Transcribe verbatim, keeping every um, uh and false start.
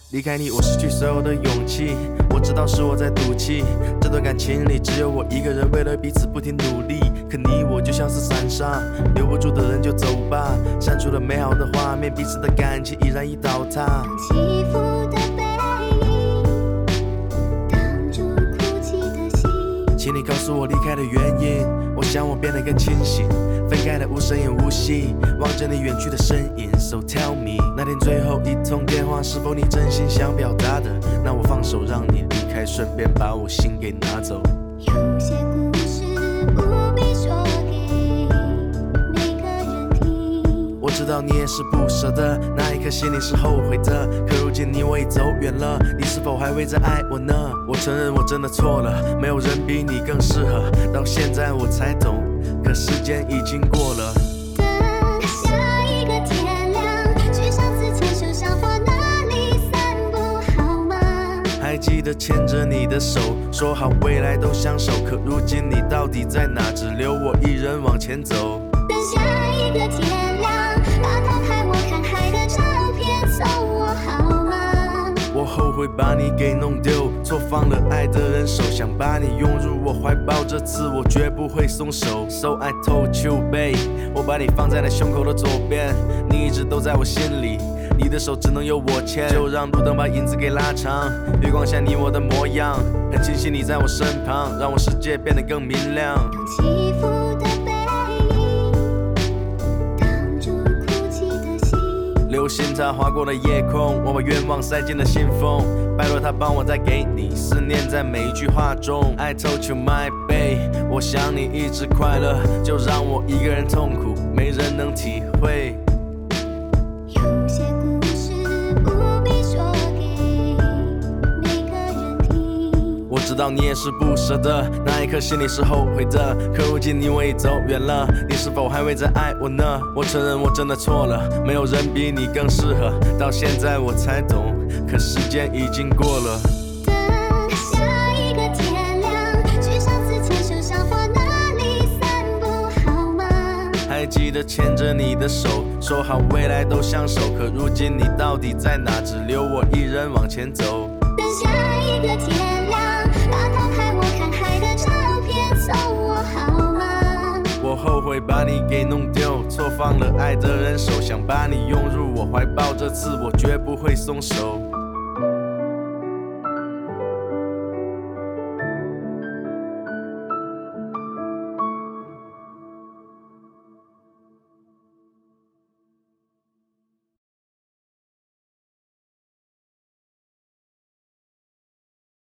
离开你，我失去所有的勇气。我知道是我在赌气，这段感情里只有我一个人，为了彼此不停努力。可你我就像是散沙，留不住的人就走吧。删除了美好的画面，彼此的感情已然已倒塌。 起伏的背影，挡住哭泣的心。 请你告诉我离开的原因，我想我变得更清醒。分开的无声也无息，望着你远去的身影。So tell me， 那天最后一通电话，是否你真心想表达的？那我放手让你离开，顺便把我心给拿走。 有些故事不必说给每个人听。 我知道你也是不舍得，那一刻心里是后悔的。可如今你我已走远了，你是否还会再爱我呢？我承认我真的错了，没有人比你更适合。到现在我才懂，可时间已经过了。 等下一个天亮，去上次牵手相逢那里散步好吗？ 还记得牵着你的手，说好未来都相守。可如今你到底在哪？只留我一人往前走。 等下一个天亮，把偷拍我看海的照片送我好吗？ 我后悔把你给弄丢，错放了爱的人手，想把你拥入我怀抱，这次我绝不会松手。So I told you, babe， 我把你放在了胸口的左边，你一直都在我心里，你的手只能由我牵，就让路灯把影子给拉长，月光下你我的模样，很庆幸你在我身旁，让我世界变得更明亮。 起伏的背影，挡住哭泣的心。 流星它划过了夜空，我把愿望塞进了信封，拜托他帮我再给你，思念在每一句话中。I told you my babe， 我想你一直快乐，就让我一个人痛苦，没人能体会。 有些故事不必说给每个人听。 我知道你也是不舍得，那一刻心里是后悔的。可如今你我已走远了，你是否还会再爱我呢？我承认我真的错了，没有人比你更适合。到现在我才懂，可时间已经过了。 等下一个天亮，去上次牵手相逢那里散步好吗？ 还记得牵着你的手，说好未来都相守。可如今你到底在哪？只留我一人往前走。 等下一个天亮，把偷拍我看海的照片送我好吗？ 我后悔把你给弄丢，错放了爱的人手，想把你拥入我怀抱，这次我绝不会松手。